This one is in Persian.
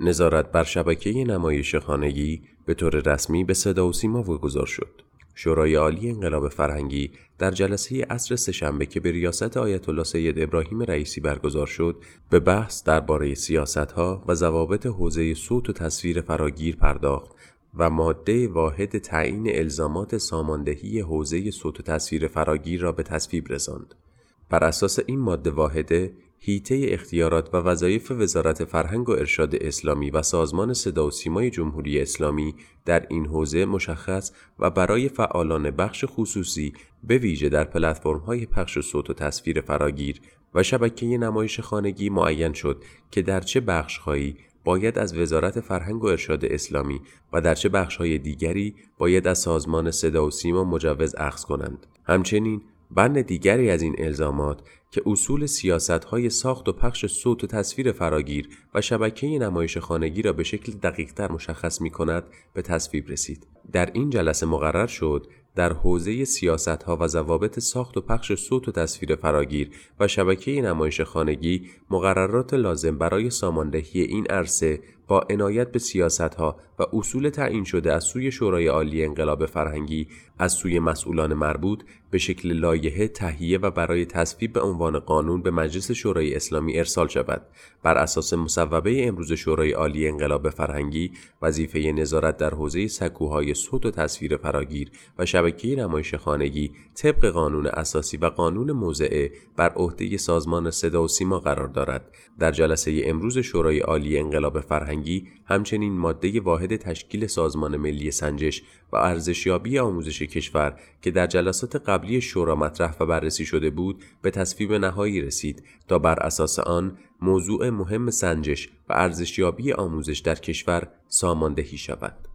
نظارت بر شبکه نمایش خانگی به طور رسمی به صدا و سیما واگذار شد. شورای عالی انقلاب فرهنگی در جلسه عصر سه‌شنبه که به ریاست آیت الله سید ابراهیم رئیسی برگزار شد، به بحث درباره سیاست‌ها و ضوابط حوزه صوت و تصویر فراگیر پرداخت و ماده واحد تعیین الزامات ساماندهی حوزه صوت و تصویر فراگیر را به تصویب رساند. بر اساس این ماده واحده، حیطه اختیارات و وظایف وزارت فرهنگ و ارشاد اسلامی و سازمان صدا و سیمای جمهوری اسلامی در این حوزه مشخص و برای فعالان بخش خصوصی به ویژه در پلتفرم‌های پخش صوت و تصویر فراگیر و شبکه نمایش خانگی معین شد که در چه بخش‌هایی باید از وزارت فرهنگ و ارشاد اسلامی و در چه بخش‌های دیگری باید از سازمان صدا و سیما مجوز اخذ کنند. همچنین بند دیگری از این الزامات که اصول سیاست‌های ساخت و پخش صوت و تصویر فراگیر و شبکه نمایش خانگی را به شکل دقیق‌تر مشخص می‌کند به تصویب رسید. در این جلسه مقرر شد در حوزه سیاست‌ها و ضوابط ساخت و پخش صوت و تصویر فراگیر و شبکه نمایش خانگی مقررات لازم برای ساماندهی این عرصه با عنایت به سیاست‌ها و اصول تعیین شده از سوی شورای عالی انقلاب فرهنگی از سوی مسئولان مربوط به شکل لایحه تهیه و برای تصویب به عنوان قانون به مجلس شورای اسلامی ارسال شود. بر اساس مصوبه امروز شورای عالی انقلاب فرهنگی، وظیفه نظارت در حوزه سکوهای صوت و تصویر فراگیر و شبکه نمایش خانگی طبق قانون اساسی و قانون موضعه بر عهده سازمان صدا و سیما قرار دارد. در جلسه امروز شورای عالی انقلاب فرهنگی همچنین ماده واحد تشکیل سازمان ملی سنجش و ارزشیابی آموزش کشور که در جلسات قبلی شورا مطرح و بررسی شده بود به تصویب نهایی رسید تا بر اساس آن موضوع مهم سنجش و ارزشیابی آموزش در کشور ساماندهی شود.